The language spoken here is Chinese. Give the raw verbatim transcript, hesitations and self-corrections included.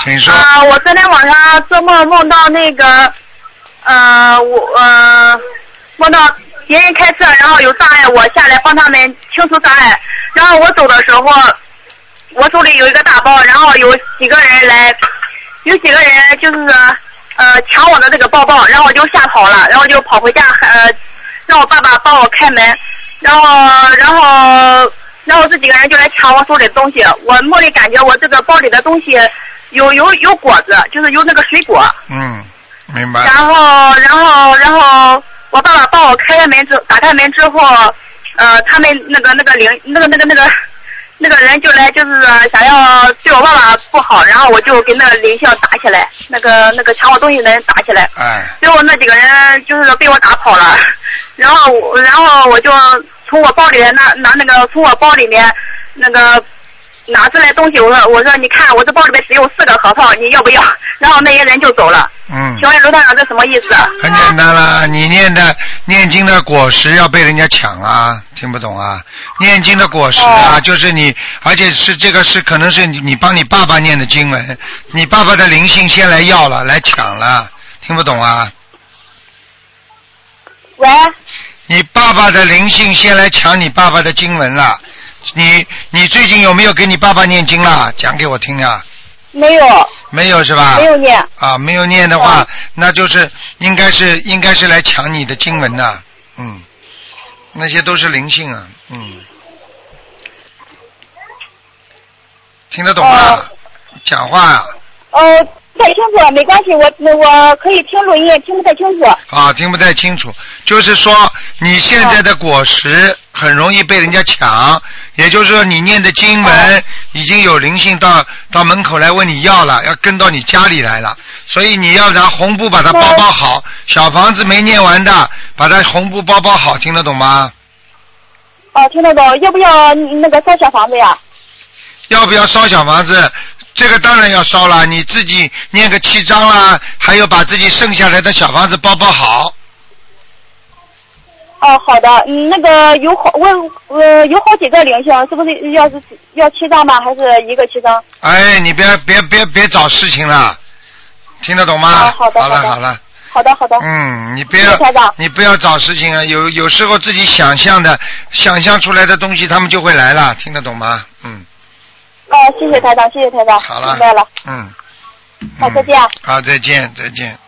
请说。 啊、呃，我昨天晚上做梦梦到那个，呃，我呃梦到别人开车，然后有障碍，我下来帮他们清除障碍。然后我走的时候，我手里有一个大包，然后有几个人来，有几个人就是呃抢我的这个包包，然后我就吓跑了，然后就跑回家，呃，让我爸爸帮我开门，然后然后然后这几个人就来抢我手里的东西。我梦里感觉我这个包里的东西有有有果子，就是有那个水果。 嗯，明白。 然后然后然后我爸爸帮我开开门之打开门之后，呃，他们那个那个领那个那个那个那个人就来就是想要对我爸爸不好，然后我就跟那个领袖打起来，那个那个抢我东西的人打起来。 哎。 最后那几个人就是被我打跑了，然后我然后我就从我包里面拿拿那个从我包里面那个拿出来东西，我说我说你看我这包里面只有四个核桃，你要不要？然后那些人就走了。 嗯。 请问卢台长这什么意思？ 很简单了，你念的念经的果实要被人家抢啊，听不懂啊？念经的果实啊，哦、就是你，而且是这个是可能是你你帮你爸爸念的经文，你爸爸的灵性先来要了，来抢了，听不懂啊？ 喂。 你爸爸的灵性先来抢你爸爸的经文了，你你最近有没有给你爸爸念经了？讲给我听啊。 没有。 没有是吧？ 没有念。 啊，没有念的话，那就是应该是应该是来抢你的经文的，嗯，那些都是灵性啊，嗯，听得懂吗？呃、讲话啊。 呃，不太清楚，没关系，我我可以听录音，听不太清楚。 啊，听不太清楚，就是说你现在的果实很容易被人家抢，也就是说你念的经文已经有灵性到到门口来问你要了，要跟到你家里来了，所以你要拿红布把它包包好，小房子没念完的，把它红布包包好，听得懂吗？ 哦，听得懂。要不要那个烧小房子呀？ 要不要烧小房子？这个当然要烧了，你自己念个七章啦，还有把自己剩下来的小房子包包好。 哦，好的，嗯，那个有好我呃有好几个灵性，是不是要是要七张吗？还是一个七张？ 哎，你别别别别找事情了，听得懂吗？ 啊、好的， 好了好了。 好的好的。 嗯，你不要你不要找事情啊，有有时候自己想象的想象出来的东西，他们就会来了，听得懂吗？嗯。 哦，谢谢台长，谢谢台长。 好了。 明白了。 嗯。 好，再见。 好，再见，再见。